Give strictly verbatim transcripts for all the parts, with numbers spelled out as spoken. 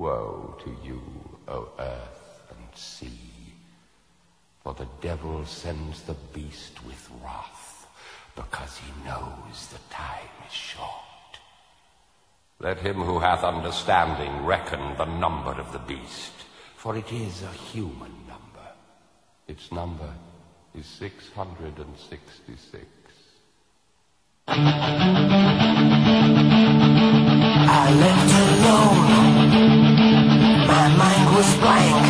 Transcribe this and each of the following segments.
Woe to you, O earth and sea, for the devil sends the beast with wrath, because he knows the time is short. Let him who hath understanding reckon the number of the beast, for it is a human number. Its number is six hundred and sixty-six. I left alone. My mind was blank.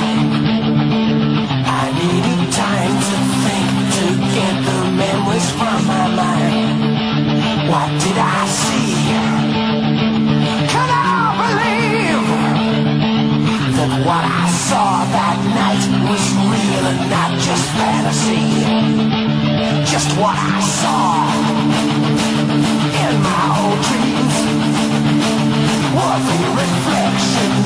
I needed time to think, to get the memories from my mind. What did I see? Can I believe that what I saw that night was real and not just fantasy? Just what I saw in my old dreams was a reflection